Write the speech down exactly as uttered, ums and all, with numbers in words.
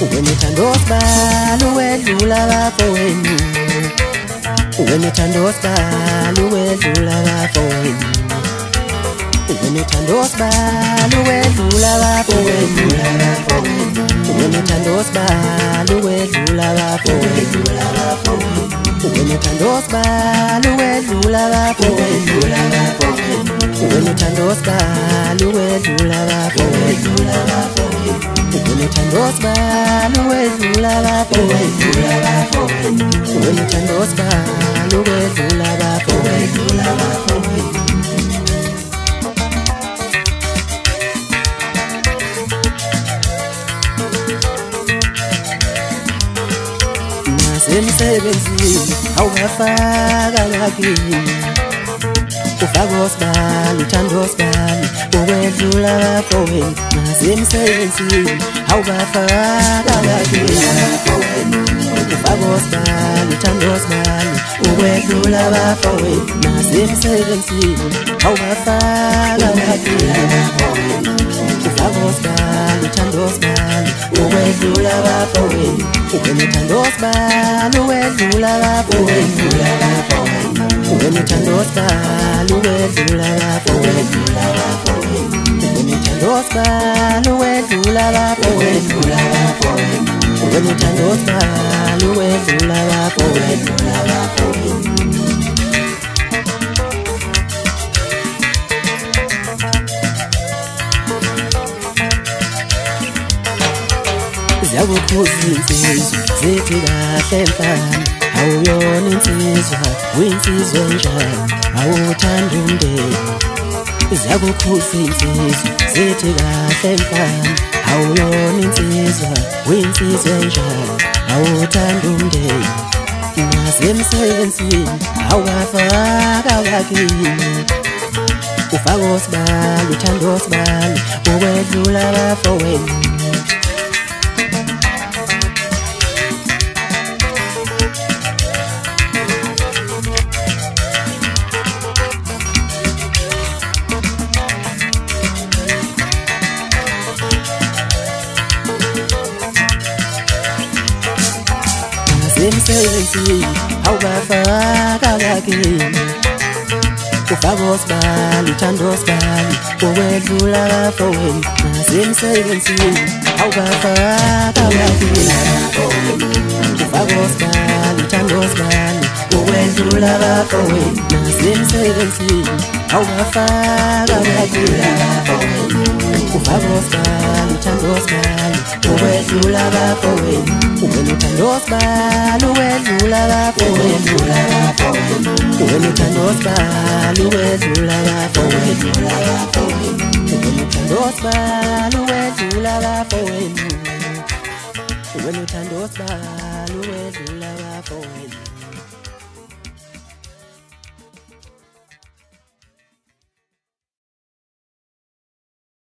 Wena uthanda osibala uwedlula abafowenu. Wena uthanda osibala uwedlula abafowenu. Wena uthanda osibala uwedlula abafowenu. Wena uthanda osibala uwedlula abafowenu. Wena uthanda osibala uwedlula abafowenu. Wena uthanda osibala uwedlula abafowenu. Wena uthanda osibala uwedlula abafowenu. Wena uthanda osibala uwedlula abafowenu. Nasemsebenzini awungafaka ngakini. Ufaka osibala uthanda osibala uwedlula abafowenu. Nasemsebenzini awungafaka ngakini. Ufaka osibala uthanda osibala uwedlula abafowenu. Nasemsebenzini awungafaka ngakini. Ufaka osibala uthanda osibala uwedlula abafowenu. Wena uthanda osibala uwedlula abafowenu. Wena uthanda osibala uwedlula abafowenu. Wena uthanda osibala uwedlula abafowenu. Wena uthanda osibala uwedlula abafowenu. Ziyakukhuza insizwa zithi kahle mfana, awuyona insizwa uyinsizwa enjani, awuthanda umndeni. Ziyakukhuza insizwa zithi kahle mfana, awuyona insizwa uyinsizwa enjani, awuthanda umndeni. Nasemsebenzini awungafaka ngakini. Ufaka osibala uthanda osibala uwedlula abafowenu. Nasemsebenzini awungafaka ngakini. Ufaka osibala uthanda osibala uwedlula abafowenu. Nasemsebenzini awungafaka ngakini. Ufaka osibala uthanda osibala uwedlula abafowenu. Nasemsebenzini awungafaka ngakini. Ufaka osibala uthanda osibala uwedlula abafowenu. Wena uthanda osibala uwedlula abafowenu. Wena uthanda osibala uwedlula abafowenu. Wena uthanda osibala uwedlula abafowenu. Wena uthanda osibala uwedlula abafowenu.